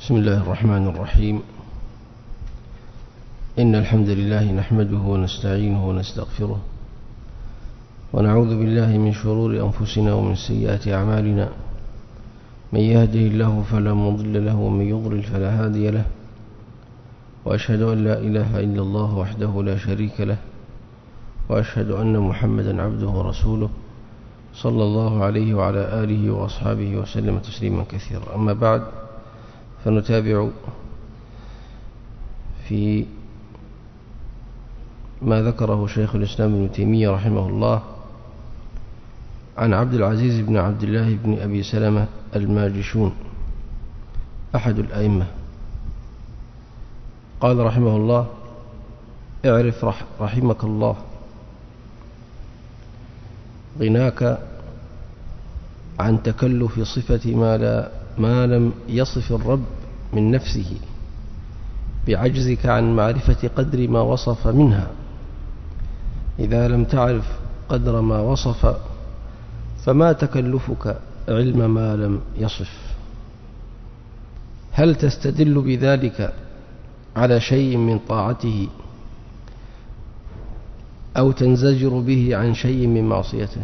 بسم الله الرحمن الرحيم. إن الحمد لله نحمده ونستعينه ونستغفره ونعوذ بالله من شرور أنفسنا ومن سيئات أعمالنا. من يهده الله فلا مضل له ومن يضلل فلا هادي له، وأشهد أن لا إله إلا الله وحده لا شريك له، وأشهد أن محمدا عبده ورسوله صلى الله عليه وعلى آله وأصحابه وسلم تسليما كثيرا. أما بعد، فنتابع في ما ذكره شيخ الإسلام ابن تيمية رحمه الله عن عبد العزيز بن عبد الله بن أبي سلمة الماجشون أحد الأئمة. قال رحمه الله: اعرف رحمك الله غناك عن تكلف صفة ما لم يصف الرب من نفسه، بعجزك عن معرفة قدر ما وصف منها. إذا لم تعرف قدر ما وصف فما تكلفك علم ما لم يصف. هل تستدل بذلك على شيء من طاعته أو تنزجر به عن شيء من معصيته؟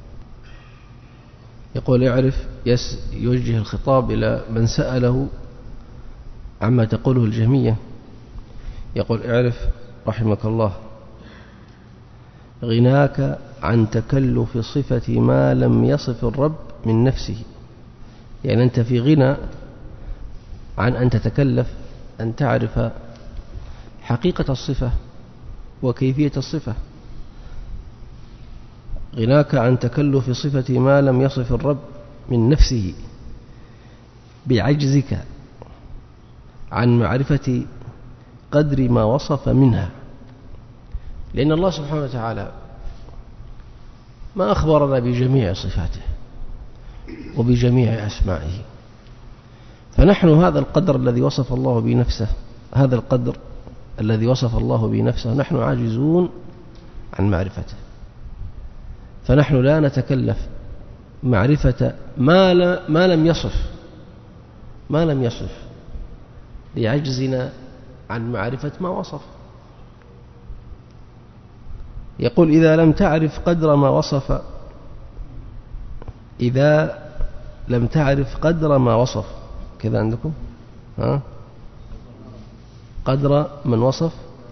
يقول: اعرف، يوجه الخطاب إلى من سأله عما تقوله الجهمية. يقول: اعرف رحمك الله غناك عن تكلف صفة ما لم يصف الرب من نفسه. يعني أنت في غنى عن أن تتكلف أن تعرف حقيقة الصفة وكيفية الصفة. غناك عن تكلف صفة ما لم يصف الرب من نفسه، بعجزك عن معرفة قدر ما وصف منها. لأن الله سبحانه وتعالى ما أخبرنا بجميع صفاته وبجميع أسمائه، فنحن هذا القدر الذي وصف الله بنفسه، هذا القدر الذي وصف الله بنفسه نحن عاجزون عن معرفته. فنحن لا نتكلف معرفة ما لم يصف لعجزنا عن معرفة ما وصف. يقول: إذا لم تعرف قدر ما وصف، إذا لم تعرف قدر ما وصف، كذا عندكم قدر من وصف.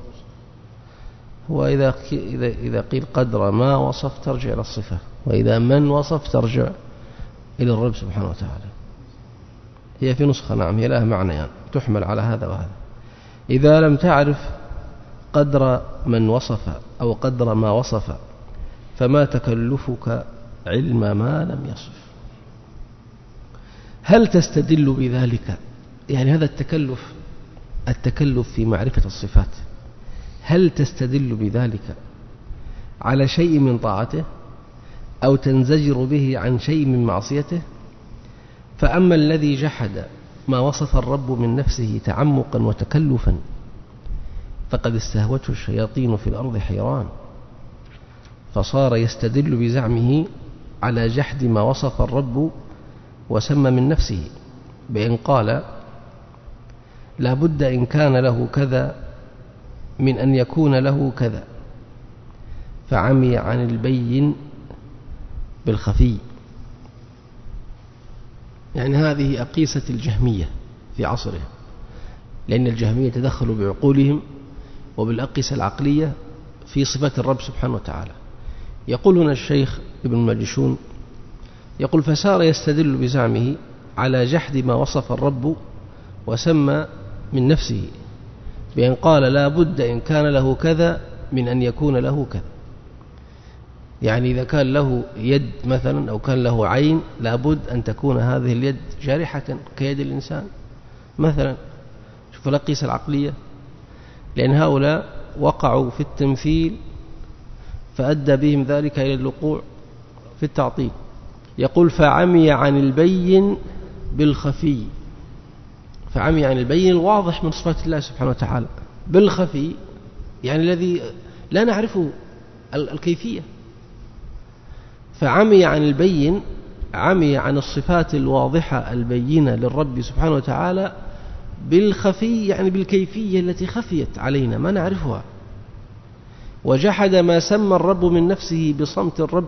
وإذا قيل قدر ما وصف ترجع إلى الصفة، وإذا من وصف ترجع إلى الرب سبحانه وتعالى. هي في نسخة، نعم، هي لها معنى يعني تحمل على هذا وهذا. إذا لم تعرف قدر من وصف أو قدر ما وصف فما تكلفك علم ما لم يصف. هل تستدل بذلك، يعني هذا التكلف في معرفة الصفات، هل تستدل بذلك على شيء من طاعته أو تنزجر به عن شيء من معصيته؟ فأما الذي جحد ما وصف الرب من نفسه تعمقا وتكلفا فقد استهوته الشياطين في الأرض حيران، فصار يستدل بزعمه على جحد ما وصف الرب وسمى من نفسه، بأن قال: لا بد إن كان له كذا من أن يكون له كذا، فعمي عن البين بالخفي. يعني هذه أقيسة الجهمية في عصره، لأن الجهمية تدخلوا بعقولهم وبالأقيسة العقلية في صفات الرب سبحانه وتعالى. يقول هنا الشيخ ابن الماجشون، يقول: فسار يستدل بزعمه على جحد ما وصف الرب وسمى من نفسه، بأن قال: لا بد إن كان له كذا من أن يكون له كذا. يعني إذا كان له يد مثلا أو كان له عين، لا بد أن تكون هذه اليد جارحة كيد الإنسان مثلا. شوف الأقيسة العقلية، لأن هؤلاء وقعوا في التمثيل فأدى بهم ذلك إلى الوقوع في التعطيل. يقول: فعمي عن البين بالخفي. فعمي عن البين الواضح من صفات الله سبحانه وتعالى، بالخفي يعني الذي لا نعرفه الكيفية. فعمي عن البين، عمي عن الصفات الواضحة البينة للرب سبحانه وتعالى بالخفي يعني بالكيفية التي خفيت علينا ما نعرفها. وجحد ما سمى الرب من نفسه بصمت الرب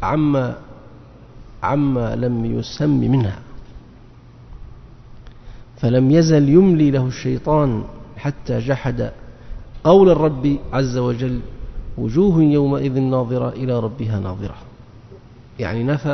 عما لم يسم منها، فلم يزل يملي له الشيطان حتى جحد قول الرب عز وجل: وجوه يومئذ ناظرة إلى ربها ناظرة. يعني نفى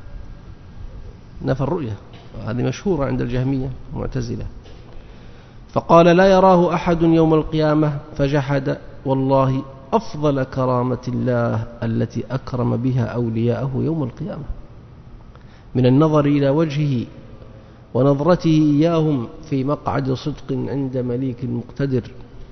الرؤية، هذه مشهورة عند الجهمية المعتزلة. فقال: لا يراه أحد يوم القيامة، فجحد والله أفضل كرامة الله التي أكرم بها أولياءه يوم القيامة من النظر إلى وجهه ونظرته إياهم في مقعد صدق عند مليك مقتدر.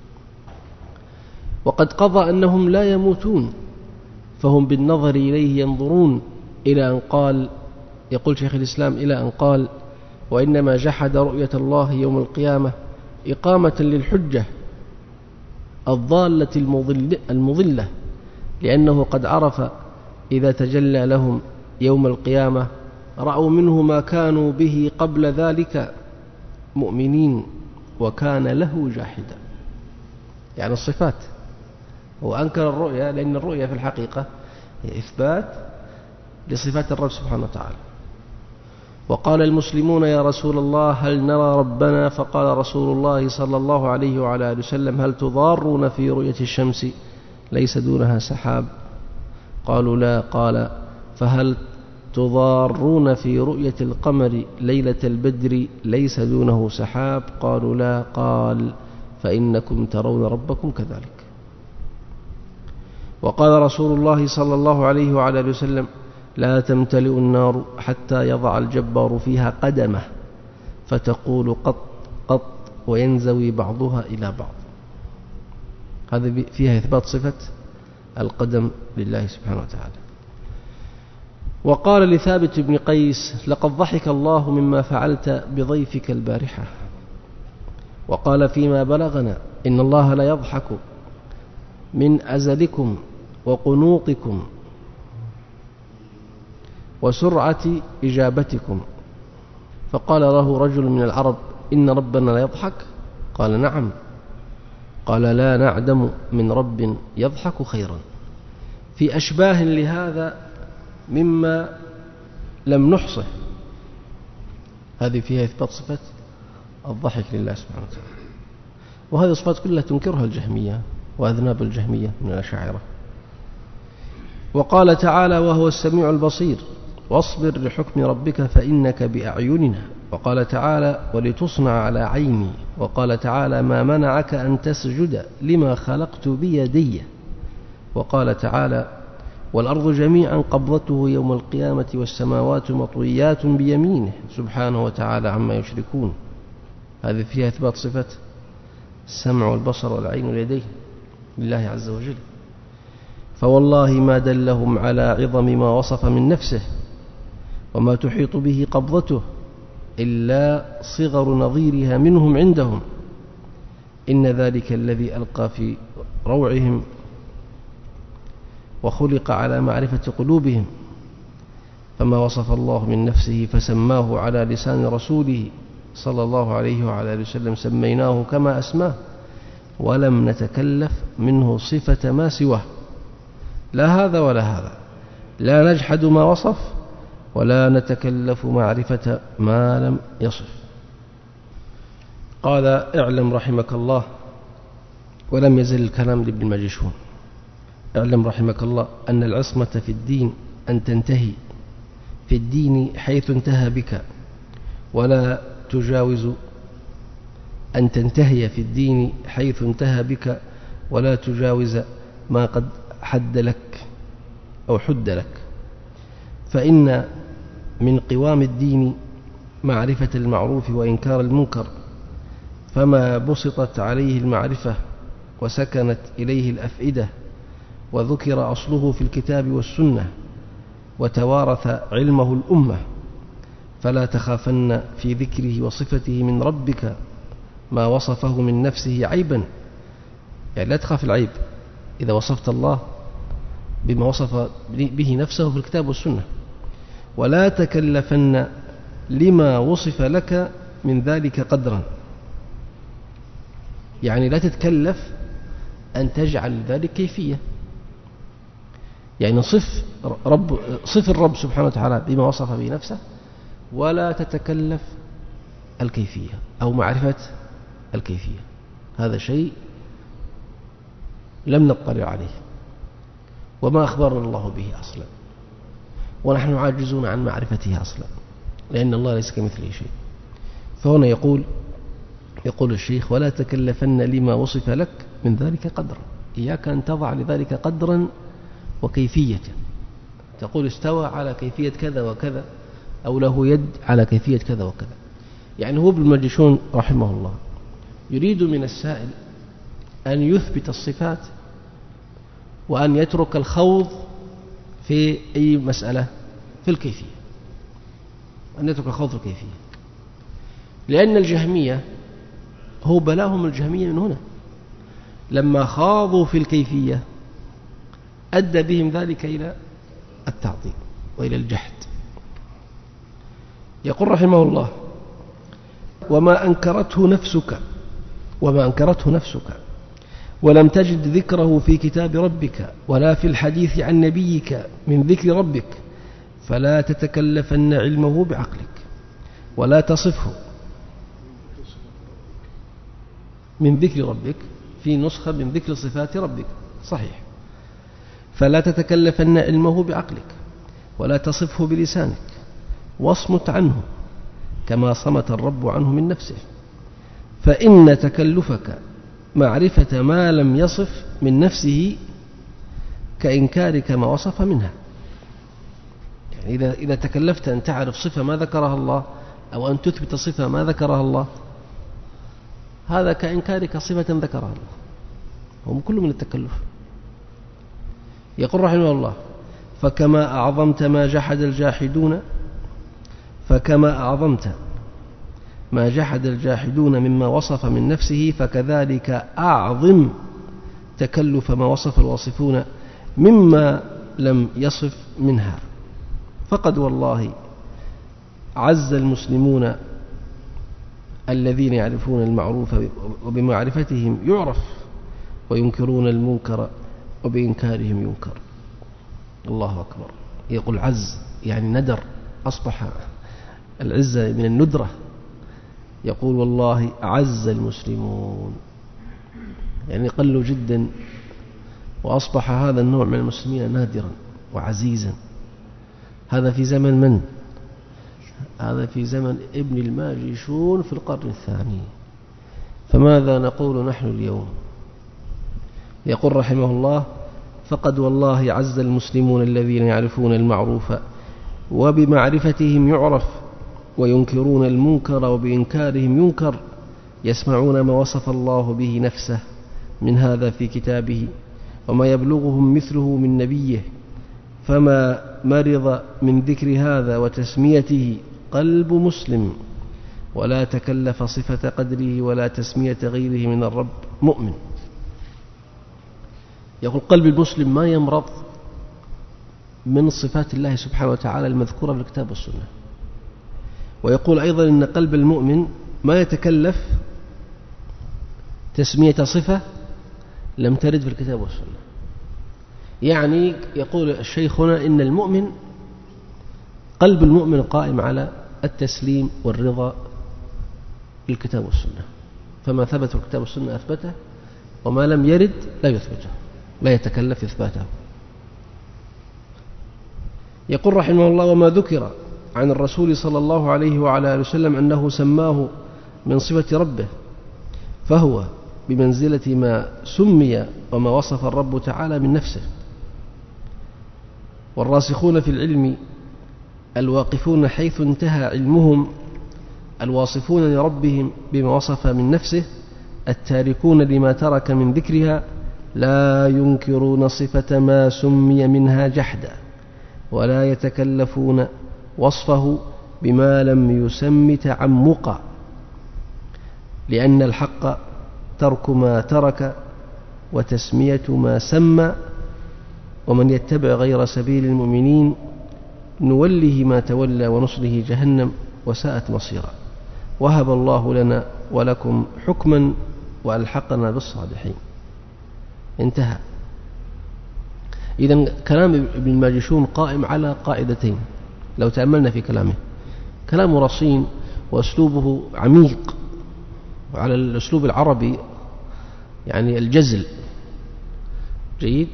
وقد قضى أنهم لا يموتون، فهم بالنظر إليه ينظرون، إلى أن قال، يقول شيخ الإسلام، إلى أن قال: وإنما جحد رؤية الله يوم القيامة إقامة للحجة الضالة المضلة، لأنه قد عرف إذا تجلى لهم يوم القيامة رأوا منه ما كانوا به قبل ذلك مؤمنين، وكان له جاحدا. يعني الصفات، هو أنكر الرؤية لأن الرؤية في الحقيقة هي إثبات لصفات الرب سبحانه وتعالى. وقال المسلمون: يا رسول الله هل نرى ربنا؟ فقال رسول الله صلى الله عليه وعلى آله وسلم: هل تضارون في رؤية الشمس ليس دونها سحاب؟ قالوا: لا. قال: فهل تضارون في رؤية القمر ليلة البدر ليس دونه سحاب؟ قالوا: لا. قال: فإنكم ترون ربكم كذلك. وقال رسول الله صلى الله عليه وعلى آله وسلم: لا تمتلئ النار حتى يضع الجبار فيها قدمه فتقول قط قط وينزوي بعضها إلى بعض. هذا فيها إثبات صفة القدم لله سبحانه وتعالى. وقال لثابت بن قيس: لقد ضحك الله مما فعلت بضيفك البارحة. وقال فيما بلغنا: إن الله لا يضحك من أزلكم وقنوطكم وسرعة إجابتكم. فقال له رجل من العرب: إن ربنا لا يضحك؟ قال: نعم. قال: لا نعدم من رب يضحك خيرا. في أشباه لهذا مما لم نحصه. هذه فيها إثبات صفة الضحك لله سبحانه وتعالى، وهذه الصفات كلها تنكرها الجهمية وأذناب الجهمية من الأشاعرة. وقال تعالى: وهو السميع البصير، واصبر لحكم ربك فإنك بأعيننا. وقال تعالى: ولتصنع على عيني. وقال تعالى: ما منعك أن تسجد لما خلقت بيدي. وقال تعالى: والأرض جميعا قبضته يوم القيامة والسماوات مطويات بيمينه سبحانه وتعالى عما يشركون. هذه فيها إثبات صفة السمع والبصر والعين واليدين لله عز وجل. فوالله ما دلهم على عظم ما وصف من نفسه وما تحيط به قبضته إلا صغر نظيرها منهم عندهم، إن ذلك الذي ألقى في روعهم وخلق على معرفة قلوبهم. فما وصف الله من نفسه فسماه على لسان رسوله صلى الله عليه وعلى آله وسلم سميناه كما أسماه، ولم نتكلف منه صفة ما سواه، لا هذا ولا هذا، لا نجحد ما وصف ولا نتكلف معرفة ما لم يصف. قال: اعلم رحمك الله، ولم يزل الكلام لابن الماجشون: اعلم رحمك الله أن العصمة في الدين أن تنتهي في الدين حيث انتهى بك، ولا تجاوز أن تنتهي في الدين حيث انتهى بك، ولا تجاوز ما قد حد لك أو حد لك. فإن من قوام الدين معرفة المعروف وإنكار المنكر، فما بسطت عليه المعرفة وسكنت إليه الأفئدة وذكر أصله في الكتاب والسنة وتوارث علمه الأمة، فلا تخافن في ذكره وصفته من ربك ما وصفه من نفسه عيبا. يعني لا تخاف العيب إذا وصفت الله بما وصف به نفسه في الكتاب والسنة، ولا تكلفن لما وصف لك من ذلك قدرا. يعني لا تتكلف أن تجعل ذلك كيفية، يعني صف الرب سبحانه وتعالى بما وصف به نفسه، ولا تتكلف الكيفية أو معرفة الكيفية. هذا شيء لم نطلع عليه وما أخبرنا الله به أصلا، ونحن عاجزون عن معرفته أصلا، لأن الله ليس كمثله شيء. فهنا يقول الشيخ: ولا تكلفن لما وصف لك من ذلك قدرا. إياك أن تضع لذلك قدرا وكيفية، تقول استوى على كيفية كذا وكذا، أو له يد على كيفية كذا وكذا. يعني هو ابن المجشون رحمه الله يريد من السائل أن يثبت الصفات وأن يترك الخوض في أي مسألة في الكيفية، أن يترك الخوض في الكيفية، لأن الجهمية هو بلاهم الجهمية من هنا، لما خاضوا في الكيفية أدى بهم ذلك إلى التعطيل وإلى الجحد. يقول رحمه الله: وما أنكرته نفسك ولم تجد ذكره في كتاب ربك ولا في الحديث عن نبيك من ذكر ربك فلا تتكلفن علمه بعقلك ولا تصفه من ذكر ربك، في نسخة من ذكر صفات ربك صحيح، فلا تتكلفن علمه بعقلك ولا تصفه بلسانك واصمت عنه كما صمت الرب عنه من نفسه، فإن تكلفك معرفة ما لم يصف من نفسه كإنكارك ما وصف منها. يعني إذا تكلفت أن تعرف صفة ما ذكرها الله أو أن تثبت صفة ما ذكرها الله، هذا كإنكارك صفة ذكرها الله، هم كله من التكلف. يقول رحمه الله: فكما أعظمت ما جحد الجاحدون مما وصف من نفسه، فكذلك أعظم تكلف ما وصف الواصفون مما لم يصف منها. فقد والله عز المسلمون الذين يعرفون المعروف وبمعرفتهم يعرف، وينكرون المنكر وبإنكارهم ينكر. الله أكبر. يقول عز يعني ندر، أصبح العزة من الندرة. يقول والله عز المسلمون، يعني قلوا جدا، وأصبح هذا النوع من المسلمين نادرا وعزيزا. هذا في زمن من؟ هذا في زمن ابن الماجشون في القرن الثاني. فماذا نقول نحن اليوم؟ يقول رحمه الله: فقد والله عز المسلمون الذين يعرفون المعروف وبمعرفتهم يعرف، وينكرون المنكر وبإنكارهم ينكر، يسمعون ما وصف الله به نفسه من هذا في كتابه وما يبلغهم مثله من نبيه، فما مرض من ذكر هذا وتسميته قلب مسلم ولا تكلف صفة قدره ولا تسمية غيره من الرب مؤمن. يقول قلب المسلم ما يمرض من صفات الله سبحانه وتعالى المذكورة في الكتاب والسنة. ويقول أيضا إن قلب المؤمن ما يتكلف تسمية صفة لم ترد في الكتاب والسنة. يعني يقول الشيخ هنا إن المؤمن قلب المؤمن قائم على التسليم والرضا بالكتاب والسنة، فما ثبت في الكتاب والسنة أثبته، وما لم يرد لا يثبته، لا يتكلف إثباته. يقول رحمه الله: وما ذكر عن الرسول صلى الله عليه وعلى آله وسلم أنه سماه من صفة ربه فهو بمنزلة ما سمي وما وصف الرب تعالى من نفسه. والراسخون في العلم الواقفون حيث انتهى علمهم الواصفون لربهم بما وصف من نفسه التاركون لما ترك من ذكرها لا ينكرون صفة ما سمي منها جحدا ولا يتكلفون وصفه بما لم يسم تعمقا، لأن الحق ترك ما ترك وتسمية ما سمى، ومن يتبع غير سبيل المؤمنين نوله ما تولى ونصله جهنم وساءت مصيرا. وهب الله لنا ولكم حكما وألحقنا بالصالحين. انتهى. إذن كلام ابن الماجشون قائم على قاعدتين لو تأملنا في كلامه. كلام رصين وأسلوبه عميق، وعلى الأسلوب العربي يعني الجزل جيد.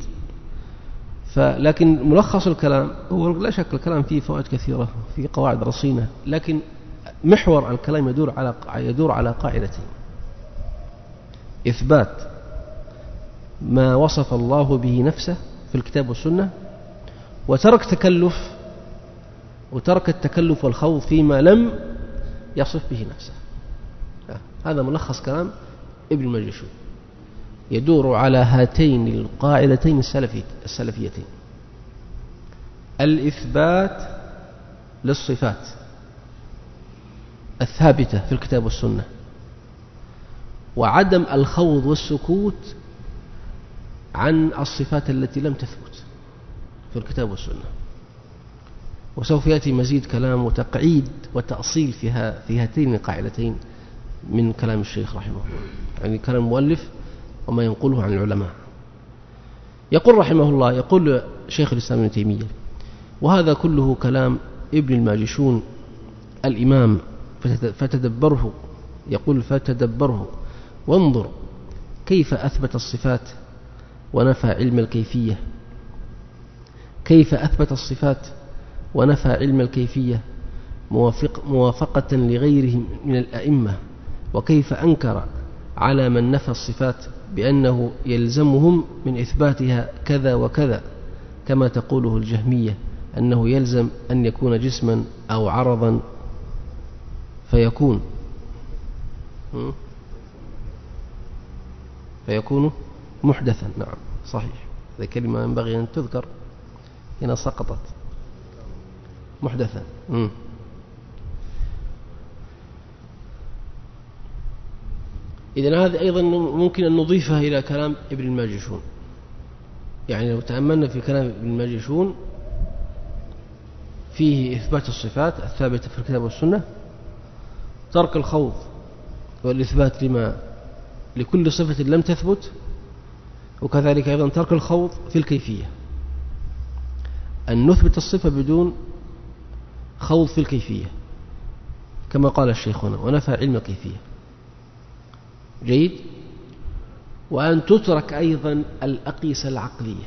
لكن ملخص الكلام هو لا شك الكلام فيه فوائد كثيرة، فيه قواعد رصينة، لكن محور الكلام يدور على قاعدتين: إثبات ما وصف الله به نفسه في الكتاب والسنة، وترك التكلف والخوض فيما لم يصف به نفسه. هذا ملخص كلام ابن الماجشون، يدور على هاتين القاعدتين السلفيتين: الإثبات للصفات الثابتة في الكتاب والسنة، وعدم الخوض والسكوت عن الصفات التي لم تثبت في الكتاب والسنة. وسوف يأتي مزيد كلام وتقعيد وتأصيل في هاتين القاعدتين من كلام الشيخ رحمه الله، يعني كلام المؤلف وما ينقله عن العلماء. يقول رحمه الله، يقول شيخ الإسلام ابن تيمية: وهذا كله كلام ابن الماجشون الإمام، فتدبره. يقول: فتدبره وانظر كيف أثبت الصفات ونفى علم الكيفية، كيف أثبت الصفات ونفى علم الكيفية موافقة لغيره من الأئمة، وكيف أنكر على من نفى الصفات بأنه يلزمهم من إثباتها كذا وكذا، كما تقوله الجهمية أنه يلزم أن يكون جسما أو عرضا فيكون محدثا. نعم صحيح، هذه كلمة ينبغي أن تذكر هنا، سقطت. محدثا. إذن هذا أيضا ممكن أن نضيفها إلى كلام ابن الماجشون. يعني لو تأملنا في كلام ابن الماجشون فيه إثبات الصفات الثابتة في الكتاب والسنة، ترك الخوض والإثبات لكل صفة لم تثبت، وكذلك أيضا ترك الخوض في الكيفية، أن نثبت الصفة بدون خوض في الكيفية كما قال الشيخ هنا: ونفى علم الكيفية. جيد. وأن تترك أيضا الأقيسة العقلية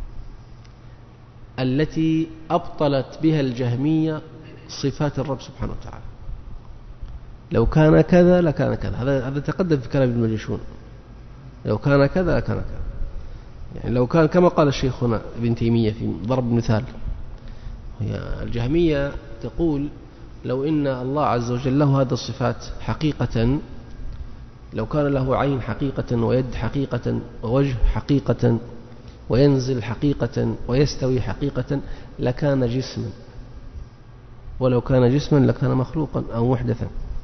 التي أبطلت بها الجهمية صفات الرب سبحانه وتعالى. لو كان كذا لكان كذا، هذا تقدم في كلام ابن الماجشون: لو كان كذا لكان كذا. يعني لو كان كما قال الشيخ هنا ابن تيمية في ضرب مثال، الجهمية تقول: لو إن الله عز وجل له هذه الصفات حقيقة، لو كان له عين حقيقة ويد حقيقة ووجه حقيقة وينزل حقيقة ويستوي حقيقة لكان جسما، ولو كان جسما لكان مخلوقا أو محدثا.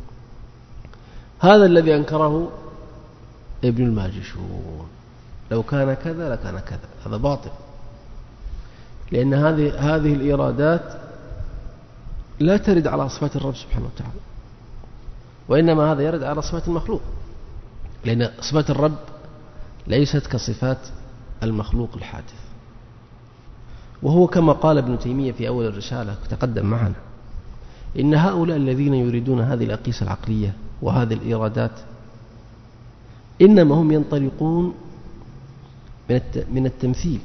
هذا الذي أنكره ابن الماجشون: لو كان كذا لكان كذا. هذا باطل، لأن هذه الإرادات لا ترد على صفات الرب سبحانه وتعالى، وإنما هذا يرد على صفات المخلوق، لأن صفات الرب ليست كصفات المخلوق الحادث. وهو كما قال ابن تيمية في أول الرسالة تقدم معنا: إن هؤلاء الذين يريدون هذه الأقيسة العقلية وهذه الإرادات إنما هم ينطلقون من التمثيل،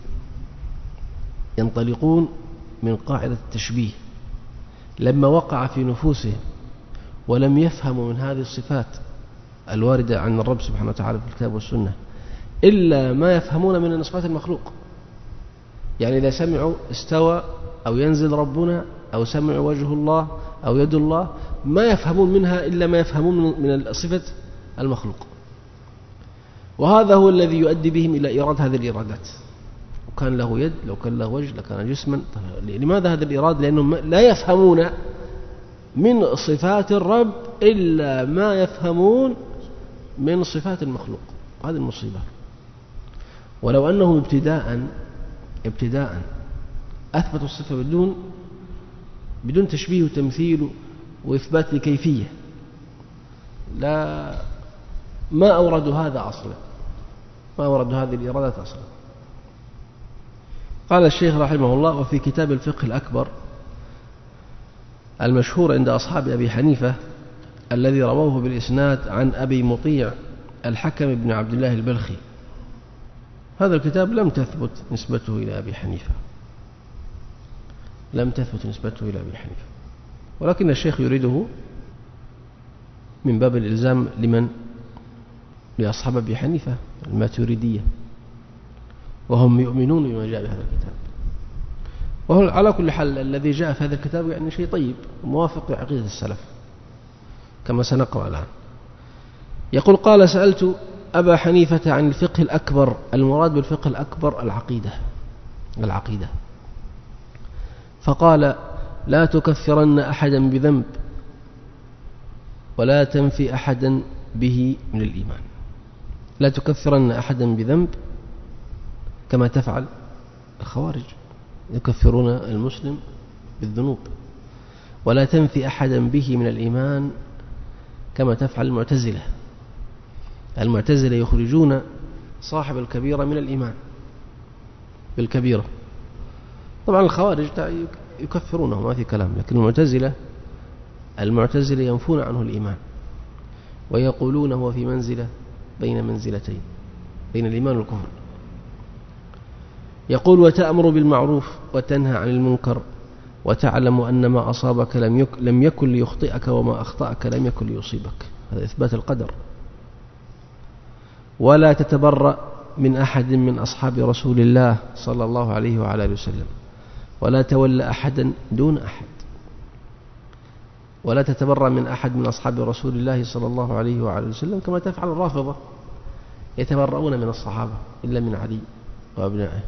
ينطلقون من قاعدة التشبيه لما وقع في نفوسهم، ولم يفهموا من هذه الصفات الواردة عن الرب سبحانه وتعالى في الكتاب والسنة إلا ما يفهمون من صفات المخلوق. يعني إذا سمعوا استوى أو ينزل ربنا أو سمعوا وجه الله أو يد الله، ما يفهمون منها إلا ما يفهمون من صفة المخلوق. وهذا هو الذي يؤدي بهم إلى إيراد هذه الإرادات: لو كان له يد، لو كان له وجه، لكان جسما. لماذا هذا الإيراد؟ لأنهم لا يفهمون من صفات الرب إلا ما يفهمون من صفات المخلوق. هذه المصيبة. ولو أنهم ابتداء أثبتوا الصفة بدون تشبيه وتمثيل وإثبات لكيفية، ما أوردوا هذا أصلا، ما أوردوا هذه الإيرادات أصلا. قال الشيخ رحمه الله: وفي كتاب الفقه الأكبر المشهور عند أصحاب أبي حنيفة الذي رواه بالإسناد عن أبي مطيع الحكم بن عبد الله البلخي، هذا الكتاب لم تثبت نسبته إلى أبي حنيفة، لم تثبت نسبته إلى أبي حنيفة، ولكن الشيخ يريده من باب الإلزام لمن؟ لأصحاب أبي حنيفة الماتريدية، وهم يؤمنون بما جاء بهذا الكتاب. وهو على كل حال الذي جاء في هذا الكتاب يعني شيء طيب موافق لعقيدة السلف كما سنقرأ الآن. يقول: قال: سألت أبا حنيفة عن الفقه الأكبر. المراد بالفقه الأكبر العقيدة. فقال: لا تكفرن أحدا بذنب ولا تنفي أحدا به من الإيمان. لا تكفرن أحدا بذنب كما تفعل الخوارج، يكفرون المسلم بالذنوب، ولا تنفي أحدا به من الإيمان كما تفعل المعتزلة. المعتزلة يخرجون صاحب الكبيرة من الإيمان بالكبيرة. طبعا الخوارج يكفرونه ما في كلام، لكن المعتزلة ينفون عنه الإيمان ويقولون هو في منزلة بين منزلتين، بين الإيمان والكفر. يقول: وتأمر بالمعروف وتنهى عن المنكر وتعلم أن ما أصابك لم يكن ليخطئك وما أخطأك لم يكن ليصيبك. هذا إثبات القدر. ولا تتبرأ من أحد من أصحاب رسول الله صلى الله عليه وعلى آله وسلم، ولا تولى أحدا دون أحد. ولا تتبرأ من أحد من أصحاب رسول الله صلى الله عليه وعلى آله وسلم كما تفعل الرافضة، يتبرؤون من الصحابة إلا من علي وأبنائه،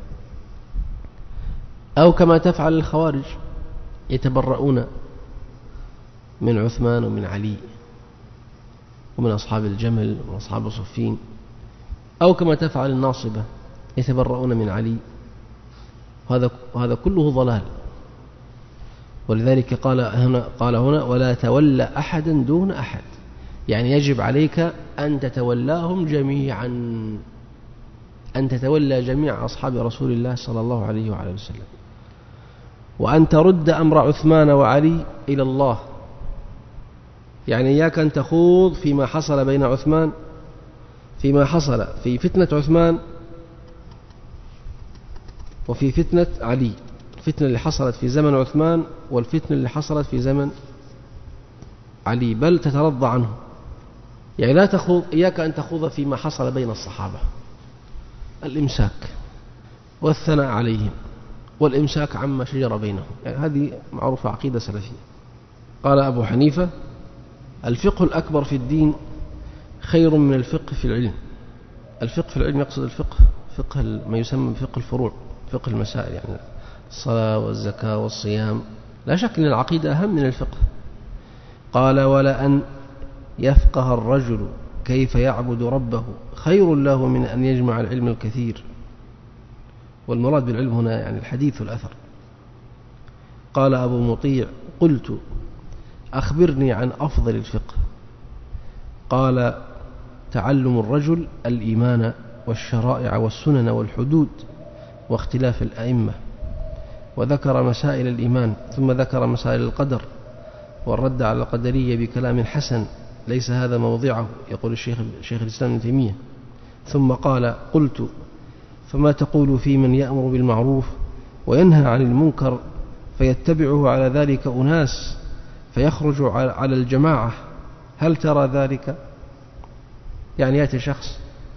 أو كما تفعل الخوارج يتبرؤون من عثمان ومن علي ومن أصحاب الجمل ومن أصحاب صفين، أو كما تفعل الناصبة يتبرؤون من علي. هذا كله ضلال. ولذلك قال هنا: ولا تولى أحدا دون أحد، يعني يجب عليك أن تتولاهم جميعا، أن تتولى جميع أصحاب رسول الله صلى الله عليه وعلى وسلم، وأن ترد أمر عثمان وعلي إلى الله. يعني إياك أن تخوض فيما حصل بين عثمان، فيما حصل في فتنة عثمان وفي فتنة علي، الفتنة اللي حصلت في زمن عثمان والفتنة اللي حصلت في زمن علي، بل تترضى عنه. يعني لا تخوض، إياك أن تخوض فيما حصل بين الصحابة، الإمساك والثناء عليهم والإمساك عما شجر بينهم، يعني هذه معروفة عقيدة سلفية. قال أبو حنيفة: الفقه الأكبر في الدين خير من الفقه في العلم. الفقه في العلم يقصد فقه ما يسمى فقه الفروع، فقه المسائل، يعني الصلاة والزكاة والصيام. لا شك أن العقيدة أهم من الفقه. قال: ولا أن يفقه الرجل كيف يعبد ربه خير له من أن يجمع العلم الكثير. والمراد بالعلم هنا يعني الحديث والأثر. قال أبو مطيع: قلت: أخبرني عن أفضل الفقه. قال: تعلم الرجل الإيمان والشرائع والسنن والحدود واختلاف الأئمة. وذكر مسائل الإيمان، ثم ذكر مسائل القدر والرد على القدرية بكلام حسن ليس هذا موضعه، يقول الشيخ الإسلام ابن تيمية. ثم قال: قلت: فما تقول في من يأمر بالمعروف وينهى عن المنكر فيتبعه على ذلك أناس فيخرج على الجماعة، هل ترى ذلك؟ يعني يأتي شخص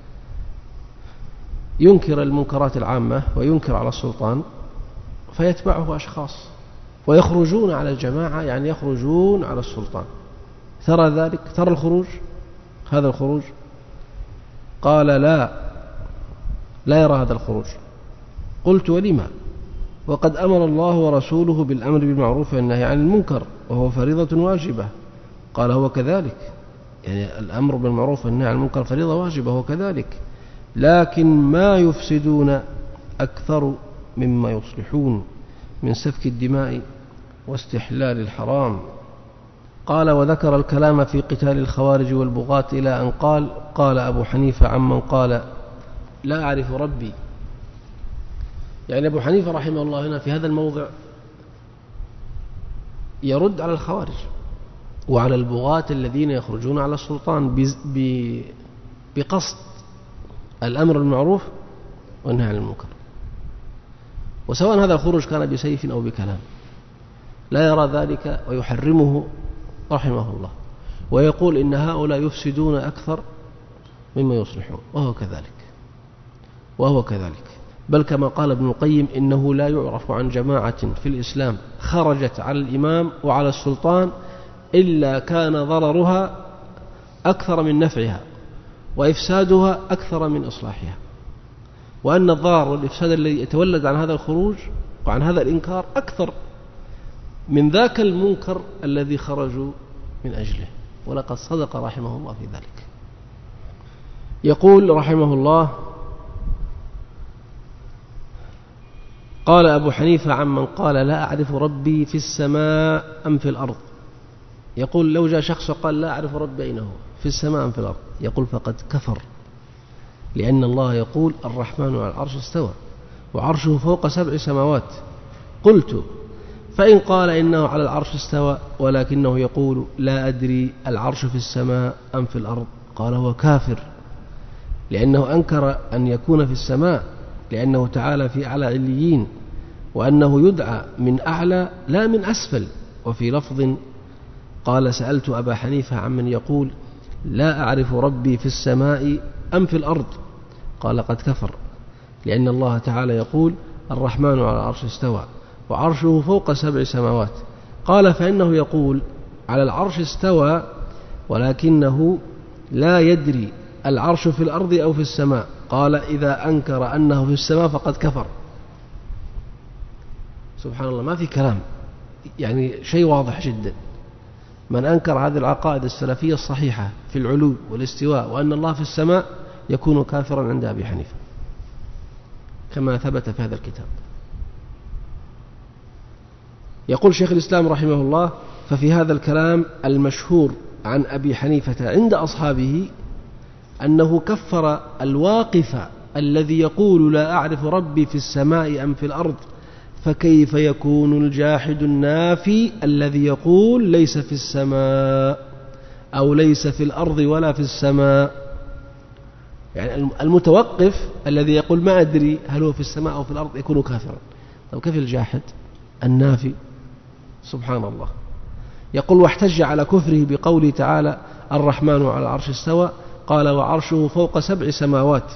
ينكر المنكرات العامة وينكر على السلطان فيتبعه أشخاص ويخرجون على الجماعة، يعني يخرجون على السلطان. ترى ذلك؟ ترى الخروج، هذا الخروج؟ قال: لا يرى هذا الخروج. قلت: ولما؟ وقد أمر الله ورسوله بالأمر بالمعروف والنهي عن المنكر وهو فريضة واجبة. قال: هو كذلك، يعني الأمر بالمعروف والنهي عن المنكر فريضة واجبة، هو كذلك، لكن ما يفسدون أكثر مما يصلحون من سفك الدماء واستحلال الحرام. قال: وذكر الكلام في قتال الخوارج والبغاة إلى أن قال: قال أبو حنيفة عمن قال لا أعرف ربي. يعني أبو حنيفة رحمه الله هنا في هذا الموضع يرد على الخوارج وعلى البغاة الذين يخرجون على السلطان بقصد الأمر المعروف والنهي عن المنكر، وسواء هذا الخروج كان بسيف أو بكلام لا يرى ذلك ويحرمه رحمه الله، ويقول إن هؤلاء يفسدون أكثر مما يصلحون، وهو كذلك بل كما قال ابن القيم إنه لا يعرف عن جماعة في الإسلام خرجت على الإمام وعلى السلطان إلا كان ضررها أكثر من نفعها وإفسادها أكثر من إصلاحها، وأن الضرر والإفساد الذي يتولد عن هذا الخروج وعن هذا الإنكار أكثر من ذاك المنكر الذي خرجوا من أجله، ولقد صدق رحمه الله في ذلك. يقول رحمه الله: قال أبو حنيفة عمن قال لا أعرف ربي في السماء أم في الأرض. يقول لو جاء شخص وقال لا أعرف ربي أين هو، في السماء أم في الأرض، يقول فقد كفر، لأن الله يقول الرحمن على العرش استوى وعرشه فوق 7 سماوات. قلت فإن قال إنه على العرش استوى ولكنه يقول لا أدري العرش في السماء أم في الأرض، قال هو كافر، لأنه أنكر أن يكون في السماء، لأنه تعالى في أعلى عليين، وأنه يدعى من أعلى لا من أسفل. وفي لفظ قال سألت أبا حنيفة عمن يقول لا أعرف ربي في السماء أم في الأرض، قال قد كفر، لأن الله تعالى يقول الرحمن على العرش استوى وعرشه فوق 7 سماوات. قال فإنه يقول على العرش استوى ولكنه لا يدري العرش في الأرض أو في السماء، قال إذا أنكر أنه في السماء فقد كفر. سبحان الله، ما في كلام، يعني شيء واضح جدا. من أنكر هذه العقائد السلفية الصحيحة في العلو والاستواء وأن الله في السماء يكون كافرا عند أبي حنيفة كما ثبت في هذا الكتاب. يقول شيخ الإسلام رحمه الله: ففي هذا الكلام المشهور عن أبي حنيفة عند أصحابه أنه كفر الواقف الذي يقول لا أعرف ربي في السماء أم في الأرض، فكيف يكون الجاحد النافي الذي يقول ليس في السماء أو ليس في الأرض ولا في السماء؟ يعني المتوقف الذي يقول ما أدري هل هو في السماء أو في الأرض يكون كافرا. طب كيف الجاحد النافي؟ سبحان الله. يقول واحتج على كفره بقوله تعالى الرحمن على العرش استوى، قال وعرشه فوق 7 سماوات.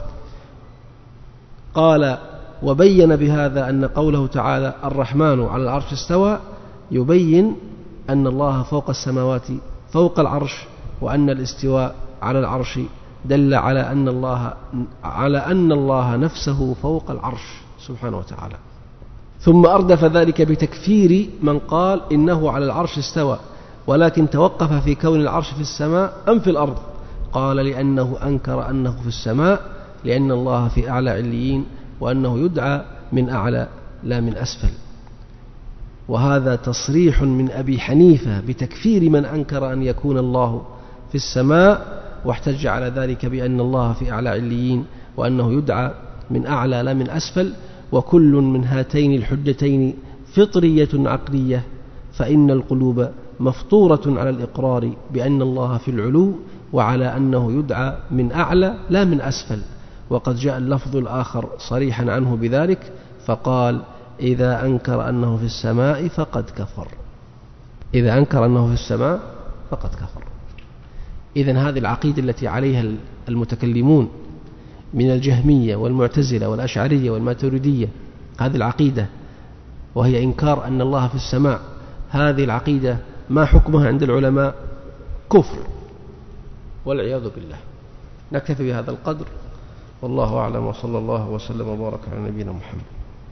قال وبين بهذا أن قوله تعالى الرحمن على العرش استوى يبين أن الله فوق السماوات فوق العرش، وأن الاستواء على العرش دل على أن الله نفسه فوق العرش سبحانه وتعالى. ثم أردف ذلك بتكفير من قال إنه على العرش استوى ولكن توقف في كون العرش في السماء أم في الأرض، قال لأنه أنكر أنه في السماء، لأن الله في أعلى عليين، وأنه يدعى من أعلى لا من أسفل. وهذا تصريح من أبي حنيفة بتكفير من أنكر أن يكون الله في السماء، واحتج على ذلك بأن الله في أعلى عليين، وأنه يدعى من أعلى لا من أسفل. وكل من هاتين الحجتين فطرية عقلية، فإن القلوب مفطورة على الإقرار بأن الله في العلو، وعلى أنه يدعى من أعلى لا من أسفل. وقد جاء اللفظ الآخر صريحا عنه بذلك، فقال إذا أنكر أنه في السماء فقد كفر. إذا أنكر أنه في السماء فقد كفر. إذن هذه العقيدة التي عليها المتكلمون من الجهمية والمعتزلة والأشعرية والماتريدية، هذه العقيدة وهي إنكار أن الله في السماء، هذه العقيدة ما حكمها عند العلماء؟ كفر والعياذ بالله. نكتفي بهذا القدر، والله أعلم، وصلى الله وسلم وبارك على نبينا محمد.